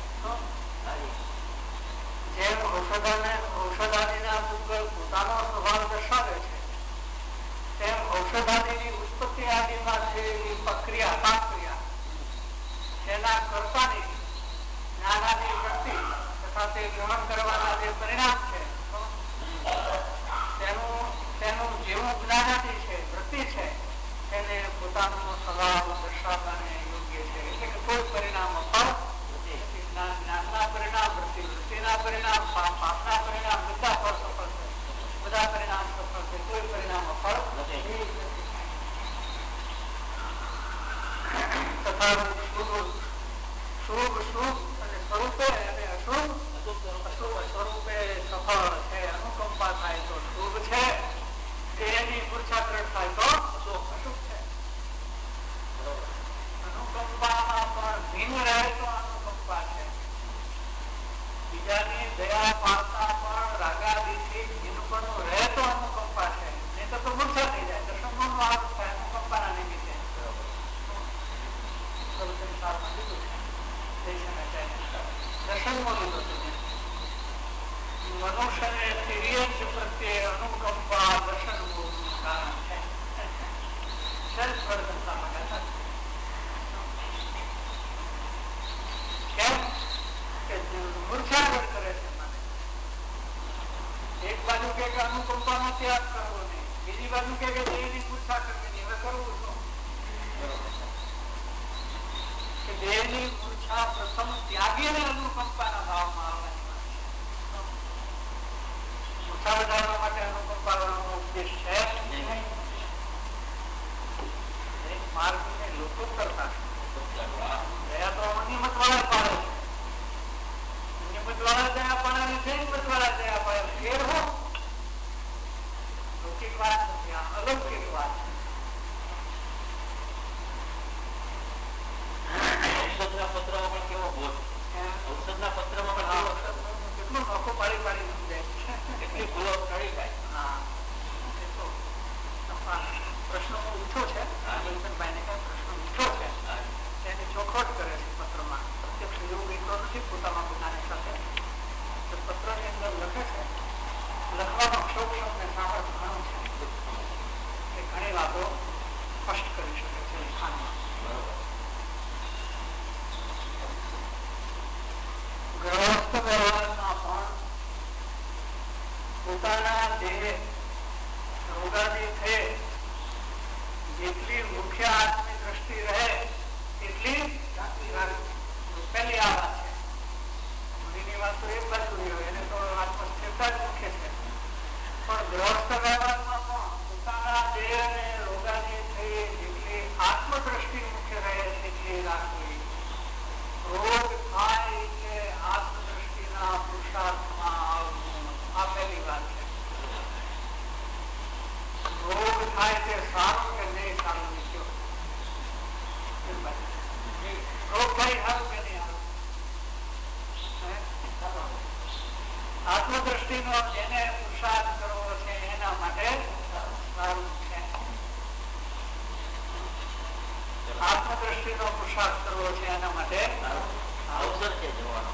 જેમ ઔષધાદીના પૂર્વક પોતાનો સ્વભાવ દર્શાવે છે, તેમ ઔષધાદીની ઉત્પત્તિ આદિમાં થયેલી પ્રક્રિયા પાક્રિયા તેના કર્તાની જ્ઞાનાદી વૃત્તિ તથા તે ગ્રહણ કરવાના જે પરિણામ છે તેનું જેવું જ્ઞાનાદી છે, વૃત્તિ છે, તેને પોતાનો સ્વભાવ દર્શાવવાને યોગ્ય છે. એટલે કે કોઈ પરિણામ અફળ જ્ઞાનના પરિણામ, વૃત્તિના પરિણામ, પાપના પરિણામ બધા ફળ સફળ છે, બધા પરિણામ સફળ છે, કોઈ પરિણામ અફળ નથી. તથા શુભ અને સ્વરૂપે અને અશુભ સ્વરૂપે સફળ છે. અનુકંપા થાય તો શુભ છે, તેની પુરુષાર્થ થાય તો અશુભ છે. અનુકંપામાં પણ ભિન્ન રહે તો અનુકંપા છે. બીજાની દયા પામતા પણ રાગાદીથી ભિન્નપણું રહે તો અનુકંપા છે. નહીં તો મૂર્છા થઈ જાય. દર્શનનો આરોપ થાય અનુકંપાના નિમિત્તે. દર્શનમાં લીધો છે. મનુષ્યને તિર્યંશ પ્રત્યે અનુકંપા દર્શન કારણ છે. કેમ કે મૂર્છાવટ કરે છે. એક બાજુ કે અનુકંપા નો ત્યાગ કરવો નહીં, બીજી બાજુ કે દેહની મૂર્છા કરવી નહીં. હવે કરવું શું? કે દેહની મૂર્છા પ્રથમ ત્યાગીને અનુકંપાના ભાવમાં આવવાની મૂર્છા વધારવા માટે અનુકંપાનો ઉપદેશ છે. માર્ગને લોકો કરતા દયા તો અનિયમિત વાળા પાડે છે. નિયમિત વાળા દયા પાડે છે, નિયમિત વાળા દયા પાડે. ફેર હો લૌકિક વાત નથી, આ અલૌકિક વાત છે. ઔષધના પત્રમાં પણ કેવો બોલ, ઔષધના પત્રમાં પણ કેટલું નોખો પાડી પાડી સમજાય છે, કેટલી ભૂલો કરી જાય. હા પ્રશ્નો ઊંચો છે. ભાઈને કઈ પ્રશ્ન ઊંચો છે તેની ચોખવટ કરે છે પત્રમાં. પ્રત્યક્ષ એવું એટલો નથી પોતામાં પોતાની સાથે. પત્રની અંદર લખે છે, લખવાનો ક્ષોભ શબ્દને સામર્થ્ય ઘણું છે કે ઘણી વાતો સ્પષ્ટ કરી શકે છે લખાણમાં. ગ્રહસ્થ વ્યવહારમાં પણ પોતાના દેહ રોગાદી થયે જેટલી મુખ્ય આત્મી દ્રષ્ટિ રહે એટલી પહેલી આ વાત છે. મુનિની વાત તો એક બાજુ હોય, એને તો આત્મસ્થિરતા જ મુખ્ય છે. પણ ગ્રહસ્થ વ્યવહારમાં પણ પોતાના દેહ અને રોગાદી થયે જેટલી આત્મદ્રષ્ટિ મુખ્ય રહે તેટલી રાખવી. રોગ થાય એટલે આત્મદ્રષ્ટિના પુરુષાર્થમાં આવવું, આ પહેલી વાત છે. રોગ થાય તે સારું કે નહીં સારું નીકળ્યો, રોગ થાય સારું કે નહીં સારું, આત્મદ્રષ્ટિનો જેને પુરુષાર્થ કરવો છે એના માટે સારું છે. આત્મદ્રષ્ટિનો પુરુષાર્થ કરવો છે એના માટે અવસર છે જવાનો.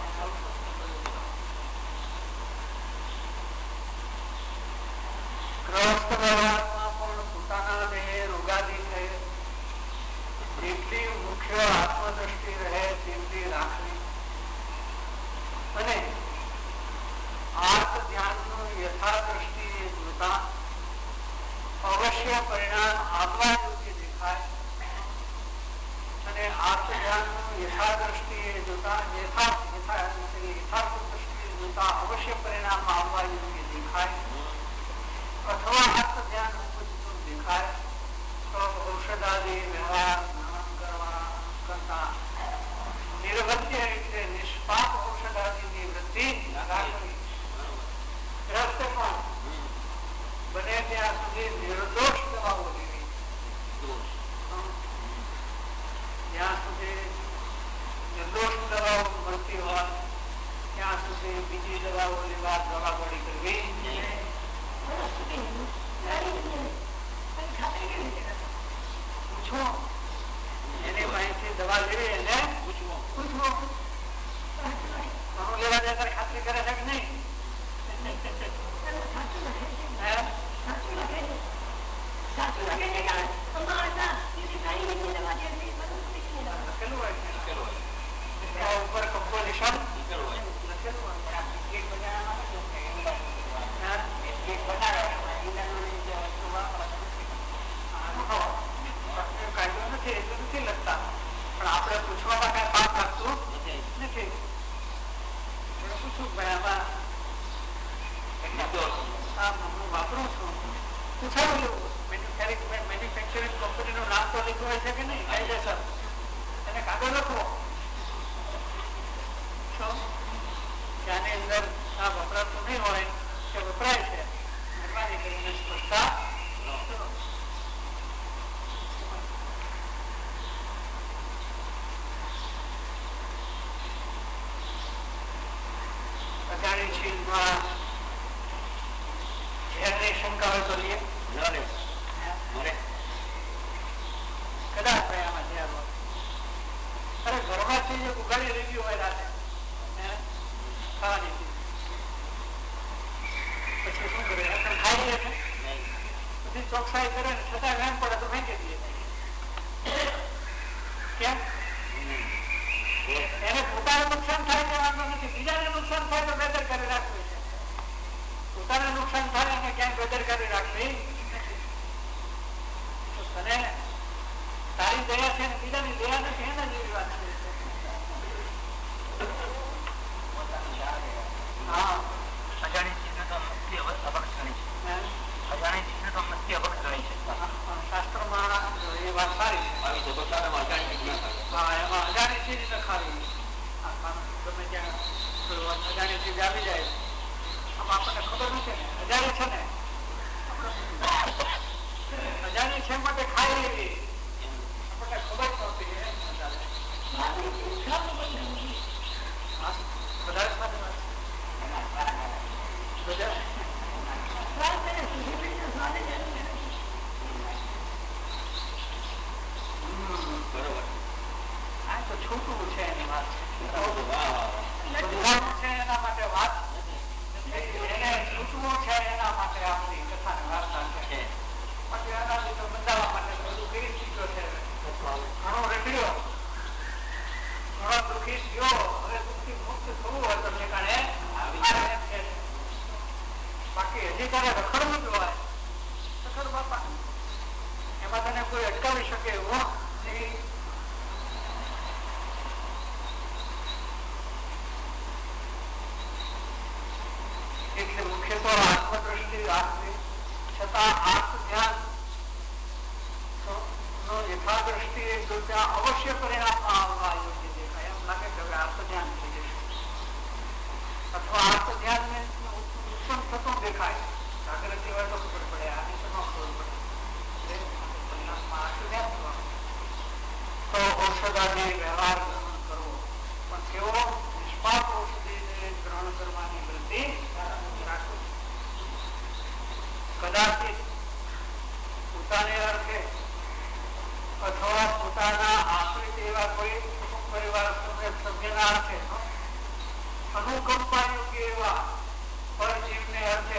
ગ્રહસ્થ વ્યવહારમાં પણ પોતાના દેહ રોગાદી થઈ જેટલી મુખ્ય આત્મદ્રષ્ટિ રહે તેટલી રાખવી અને આત્મ ધ્યાનનું યથાદ્રષ્ટિએ જોતા અવશ્ય પરિણામ આપવા યોગ્ય દેખાય અને આત્મ ધ્યાનનું યથાદ્રષ્ટિએ જોતા યથાર્થ દ્રષ્ટિએ જોતા અવશ્ય પરિણામ આવવા યોગ્ય દેખાય અથવા આત્મ ધ્યાન ઉપજતું દેખાય તો ઔષધાદી વ્યવહાર કરતા નિર્વત્ય એટલે નિષ્પાપ ઔષધાદીની વૃત્તિ રાખવી. ગ્રસ્તે પણ બને ત્યાં સુધી નિર્દોષ દવાઓ લેવી. જ્યાં સુધી નિર્દોષ દવાઓ મળતી હોય ત્યાં સુધી બીજી દવાઓ લેવા દવાગોળી કરવી. પૂછો એની પાસેથી દવા લેવી એને પૂછવું ઘણું લેવા જાય ખાતરી કરે છે કે નહીં? ઉપર કમ્પોઝિશન કાયદો નથી એટલું નથી લખતા પણ આપણે પૂછવામાં કઈ પાપ લાગતું નથી. પૂછું ભાઈ આમાં હું વાપરું છું પૂછાવું લેવું મેન્યુફેક્ચરિંગ કંપનીનું નામ તો લીધું હોય છે કે નહીં કાયદેસર એને કાગળ લખવો કે આની અંદર આ વપરાતું નહીં હોય કે વપરાય છે મહેરબાની કરીને સ્પષ્ટતા અજાણી છીલમાં ઝેરની શંકા હોય તો લઈએ કદાચ ભાઈ આમાં ઝેર હોય. અરે ઘરમાંથી જે ઉગાડી રહી ગયું હોય રાતે ખાવાની પછી શું કરે ખાઈ લે છે પછી ચોકસાઈ કરે ને છતાં વેમ પડે તો ફેંકી દઈએ. કેમ? એને પોતાને નુકસાન થાય તે વાંધો નથી, બીજાને નુકસાન થાય તો બેદરકારી રાખવી છે. પોતાને નુકસાન થાય અને ક્યાંય બેદરકારી રાખવી નથી. તને તારી દયા છે ને બીજાની દયા નથી એના જેવી વાત છે. હા અજાણી ચીજને તો મસ્તી અબક ગણી છે. અજાણી ચીજને તો મસ્તી અબક ગણી છે. શાસ્ત્રમાં એ વાત સારી છે. હા એમાં અજાણી ચીજ ન ખાવી. ગમે ત્યાં અજાણી ચીજ આવી જાય આમ આપણને ખબર નથી ને અજાણી છે ને અજાણી છે માટે ખાઈ લેવી આપણને ખબર નહોતી. વધારે સારી વાત તો છોટું છે એની વાત છે એના માટે વાત એને છૂટવું છે એના માટે આપણી કથાની વાર્તા છે. પછી એનાથી તો બંધાવવા માટે બધું કરી ચૂક્યો છે. ઘણો રખડ્યો ઘણો દુઃખી થયો હવે દુઃખથી મુક્ત થવું હોય તો ઠેકાણે બાકી હજી તારે રખડવું જ હોય રખડ બાપા એમાં તને કોઈ અટકાવી શકે એવું નહીં. એટલે મુખ્ય તો આત્મદ્રષ્ટિ રાખવી છતાં આત્મ ધ્યાન યથાદ્રષ્ટિ જો ત્યાં અવશ્ય પરિણામ આવવા યોગ્ય દેખાય એમ લાગે કે હવે આત્મ ધ્યાન થઈ જશે અથવા આત્મ ધ્યાન ને ઉત્પન્ન થતું દેખાય જાગૃતિ હોય તો ખબર પડે આની તો ન ખબર પડે પરિણામમાં આત્મ ધ્યાન થવાનું તો ઔષધાદી વ્યવહાર ગ્રહણ કરવો પણ કેવો નિષ્પાપ ઔષધિ ગ્રહણ કરવાની વૃત્તિ રાખવી. અનુકંપા યોગ્ય એવા પરજીવને અર્થે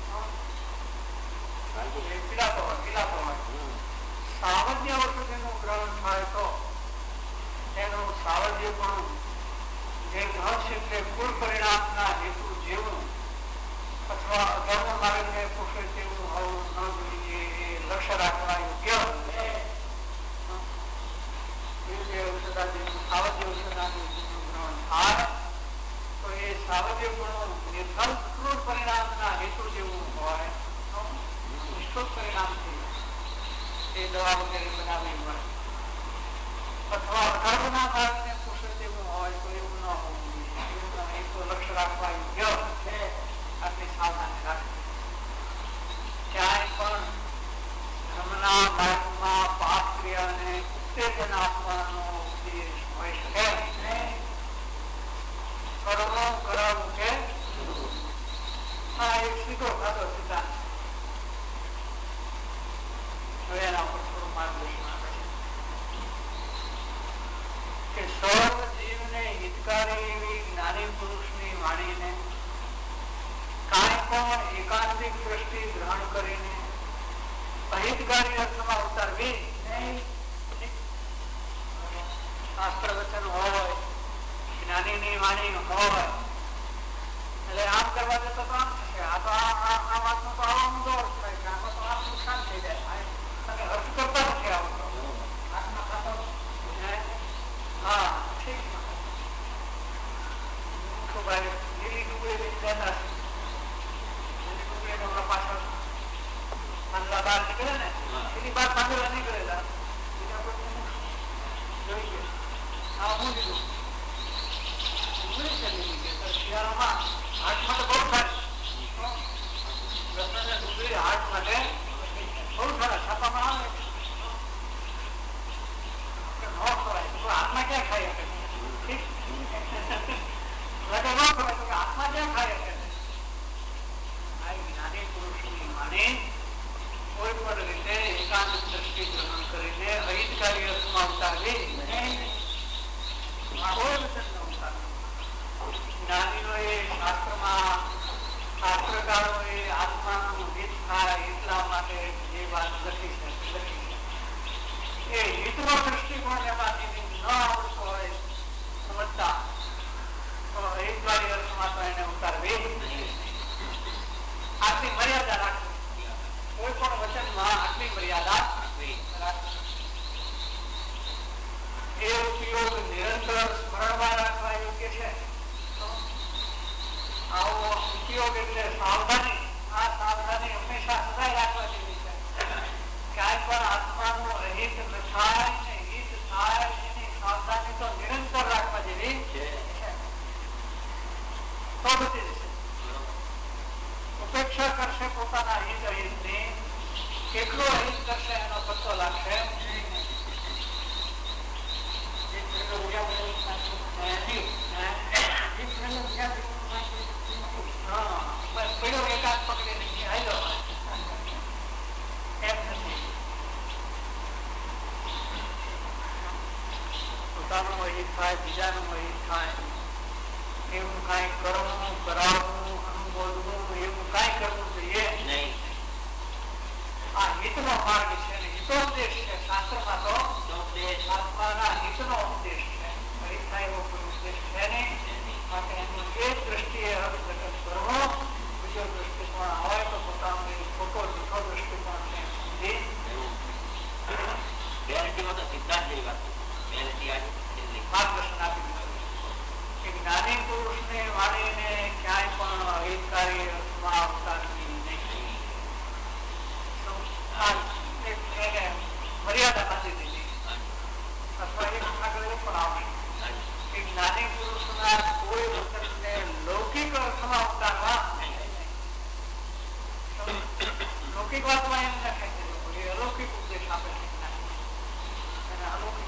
પીડાતો હોય સાવધ્ય ઔષધિનું ગ્રહણ થાય તો એનું સાવધ્યપણું જે ન છે તે કુલ પરિણામના હેતુ જેવું અથવા અધર્મ માર્ગને પોષે તેવું હોવું ન જોઈએ એ લક્ષ્ય રાખવા યોગ્ય સાવધ્ય ઔષધાદિનું ગ્રહણ થાય તો એ સાવધ્યપણું નિર્ધન ક્રૂર પરિણામના હેતુ જેવું હોય નિષ્ઠોત પરિણામથી એ દવા વગેરે બનાવવી મળે અથવા અધર્મના માર્ગને પોષે તેવું હોય તો એવું ન હોવું જોઈએ એ તો લક્ષ્ય રાખવા યોગ્ય છે. આટલી સાવધાની રાખવી. ક્યાંય પણ ધર્મના માર્ગમાં પાપ ક્રિયાને ઉત્તેજન આપવાનો ઉદ્દેશ હોઈ શકે નહીં. કર્મો કરાવવું કે હા એક સીધો ખાધો સિદ્ધાંત. હવે એના પર થોડું માર્ગદર્શન આપે છે કે સર્વ જીવને હિતકારી એવી જ્ઞાની પુરુષની વાણીને કાંઈ પણ એકાંતિક દ્રષ્ટિ ગ્રહણ કરીને અહિતકારી અર્થમાં ઉતારવી નહીં. શાસ્ત્ર વચન હોય જ્ઞાનીની વાણી હોય એટલે આમ કરવા જતો તો આમ થશે. આ તો આ વાતનો તો આવો ઊંધો અર્થ થાય છે. આમાં તો આમ નુકસાન થઈ જાય અને અર્થ કરતા નથી આવતો. હાથમાં ખાતો હા ઠીક લીલી ડુંગળી લેતા પાછળ પાંદડા બહાર નીકળે ને એની બહાર પાંદડા નીકળેલા જોઈ ગયો. હા હું લીધું શિયાળામાં હાથ માટે બહુ સારી ડુંગળી હાથ માટે બહુ સારા છાપામાં આવે ન ખવાય હાથમાં ક્યાં ખાઈ શકે લાગે ન ખવાય તો હાથમાં ક્યાં ખાઈ શકે. જ્ઞાની પુરુષની માને કોઈ પણ રીતે એકાંત દ્રષ્ટિ ગ્રહણ કરીને અહિતકારી અર્થમાં ઉતારવી જ્ઞાનીઓએ શાસ્ત્રમાં શાસ્ત્રકારોએ આત્માનું હિત થાય એટલા માટે જે વાત લખી છે એ હિતનો દ્રષ્ટિકોણ એમાંથી ન આવતો હોય સમજતા તો અહિતકારી અર્થમાં તો એને ઉતારવી આટલી મર્યાદા રાખવી. કોઈ પણ વચનમાં આટલી મર્યાદા રાખવી. એ ઉપયોગ નિરંતર સ્મરણમાં રાખવા યોગ્ય છે. આવો ઉપયોગ એટલે સાવધાની. આ સાવધાની હંમેશા સદાય રાખવા જેવી છે. ક્યાંય પણ આત્માનું અહિત ન થાય ને હિત થાય એની સાવધાની તો નિરંતર રાખવા જેવી છે. તો બધી જશે. ઉપેક્ષા કરશે પોતાના હિત અહિતની. કેટલો અહિત કરશે એનો પત્તો લાગશે. પોતાનું અહિત થાય બીજાનું અહિત થાય એવું કઈ કરવું કરાવવું અનુભવવું એવું કઈ કરવું જોઈએ નહીં. આ હિતનો માર્ગ છે ને હિતોપદેશ છે. શાસ્ત્રમાં તો આત્માના હિતનો ઉપદેશ છે. અહિત થાય એવો કોઈ ઉપદેશ છે નહીં. માટે એનું એક દ્રષ્ટિએ અર્થઘટન કરવો. બીજો દ્રષ્ટિકોણ હોય તો પોતાનો ખોટો જૂઠો દ્રષ્ટિકોણ છે માર્ગદર્શન આપી દીધું. જ્ઞાની પુરુષને વાણીને ક્યાંય પણ અહિતકારી અર્થમાં ઉતારવી નહીં. મર્યાદા બાંધી દીધી અથવા એક આગળ પણ આવશે. જ્ઞાની પુરુષના કોઈ વચનને લૌકિક અર્થમાં ઉતારવા લૌકિક વાતમાં એમ ના ખાઈ દેવું. અલૌકિક ઉપદેશ આપે છે અને અલૌકિક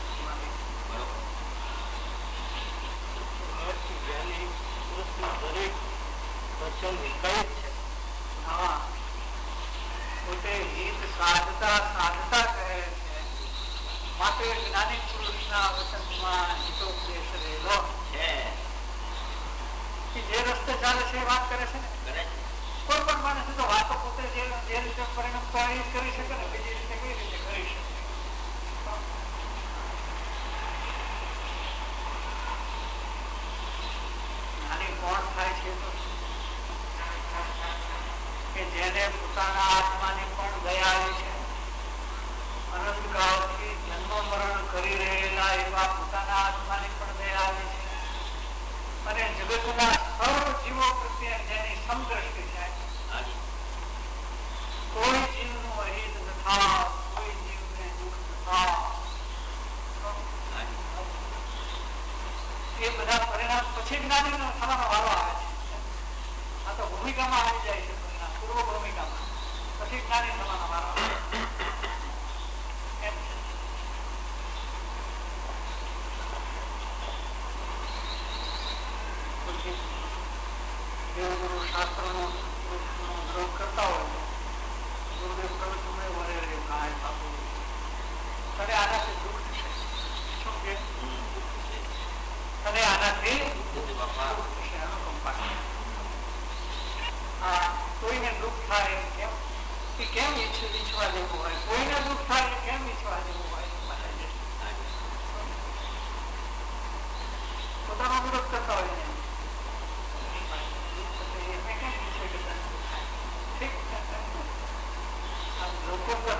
દરેક વચન વિકલ્પ છે. હા પોતે હિત સાધતા સાધતા કહે છે. માટે જ્ઞાની પુરુષના વચનમાં હિતોપદેશ રહેલો છે. કે જે રસ્તે ચાલે છે એ વાત કરે છે ને. કોઈ પણ માણસ તો વાતો પોતે જે રીતે પરિણામ તો એ કરી શકે ને, બીજી રીતે કઈ રીતે કરી શકે. જ્ઞાની કોણ થાય છે તો કે જેને પોતાના આત્માની પણ દયા આવી છે, અનંતકાળથી જન્મ મરણ કરી રહેલા એવા પોતાના આત્માની પણ દયા આવી છે, અને જગતના સર્વ જીવો પ્રત્યે જેની સમદ્રષ્ટિ છે. કોઈ જીવનું અહિત નથા, કોઈ જીવને દુઃખ નથા. એ બધા પરિણામ પછી જ્ઞાની થવાનો વારો આવે છે. આ તો ભૂમિકામાં આવી જાય છે પરિણામ, પૂર્વ ભૂમિકામાં, પછી જ્ઞાની થવાનો વારો આવે એમ છે. દેવગુરુ શાસ્ત્રનો દ્રોહ કરતા હોય, ગુરુદેવ કહ્યું તમે વરે રે કાય બાપુ, તને આનાથી દુઃખ થશે. શું કે તને આનાથી દુઃખ થશે, અનુકંપા. હા, કોઈને દુઃખ થાય કેમ કે કેમ ઈચ્છવા જેવું હોય, કોઈને દુઃખ થાય કેમ ઈચ્છવા જેવું હોય. પોતાનો વિરોધ કરતા હોય ને, લોકો પર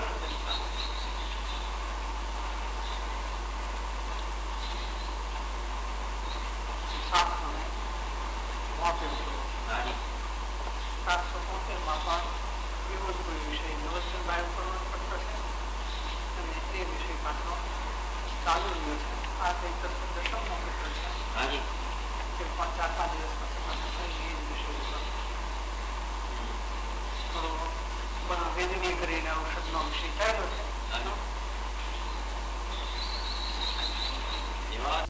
એવો જ કોઈ વિષય નવચંદભાઈ ઉપરનો પત્ર છે, અને એ વિષય પાછો ચાલુ રહ્યો છે. આ કંઈક દશમનો પત્ર છે, 4-5 દિવસ પછી એ વિષય ઉપર વેદની કરીને ઔષધનો વિષય થયેલો છે.